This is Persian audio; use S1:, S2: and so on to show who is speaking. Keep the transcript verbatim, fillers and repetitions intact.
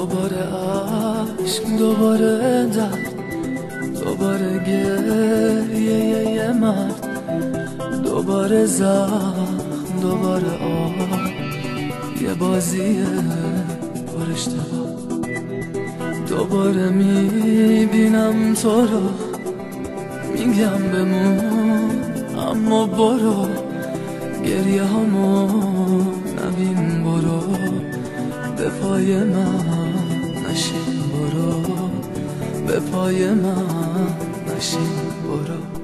S1: دوباره عشق، دوباره درد، دوباره گریه یه مرد، دوباره زخم، دوباره آه، یه بازیه پر اشتباه. دوباره میبینم تو رو، میگم بمون اما برو، گریه همو نبین، برو به پای من نشین، برو به پای من نشین، برو.